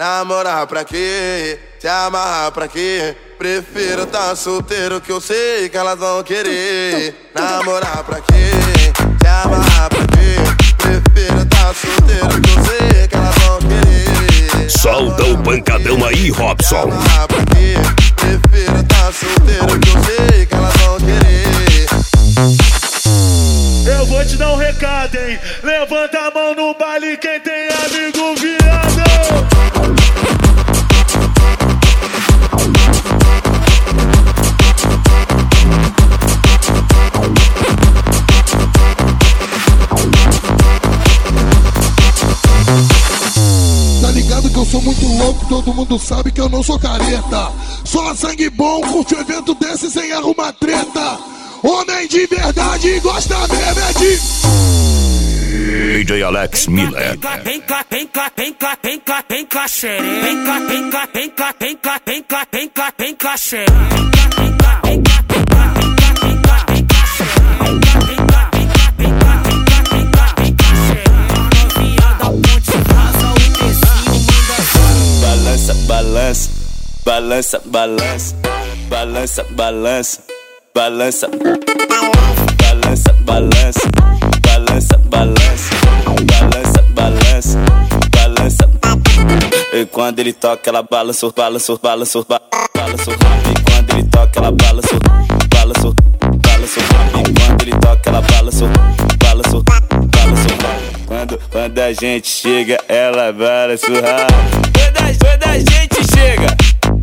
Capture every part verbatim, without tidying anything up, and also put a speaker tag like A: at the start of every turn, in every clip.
A: Namorar pra quê? Se amarrar pra quê? Prefiro tá solteiro que eu sei que elas vão querer. Namorar pra quê? Se amarrar pra quê? Prefiro tá solteiro que eu sei que elas vão querer.
B: Solta o pancadão aí, Robson.
A: Se amarrar pra quê? Prefiro tá solteiro que eu sei que elas vão querer.
C: Eu vou te dar um recado, hein? Levanta a mão no baile quem tem amigo viado.
D: Tá ligado que eu sou muito louco, todo mundo sabe que eu não sou careta. Só sangue bom, curte um evento desse sem arrumar treta. Homem de verdade gosta mesmo é de
B: D J Alex Miller.
E: Vem cá, vem cá, vem cá, vem cá, vem cá, xereca. Vem cá, vem cá, vem cá, vem cá, vem cá, vem cá, vem cá, xereca. Vem cá, vem cá, vem cá, vem cá, vem cá, vem cá, xereca. Vem cá, vem cá, vem cá, vem cá, vem cá, vem cá, vem cá, xereca. Novinha da ponte, rasa o tecinho, manda só.
F: Balança, balança, balança, balança, balança, balança, balança, balança, balança, balança, balança, balança, balança, balança. E quando ele toca, ela balança, balança, balança, balança. E quando ele toca, ela balança, balança, balança. E quando ele toca, ela balança, balança, balança. Quando, quando a gente chega, ela balança o rabo. Quando, quando a gente chega,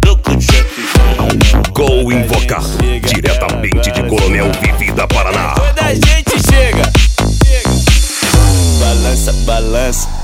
B: Gol invocado, diretamente de Coronel Vivida, Paraná.
F: quando a gente chega, balança, balança,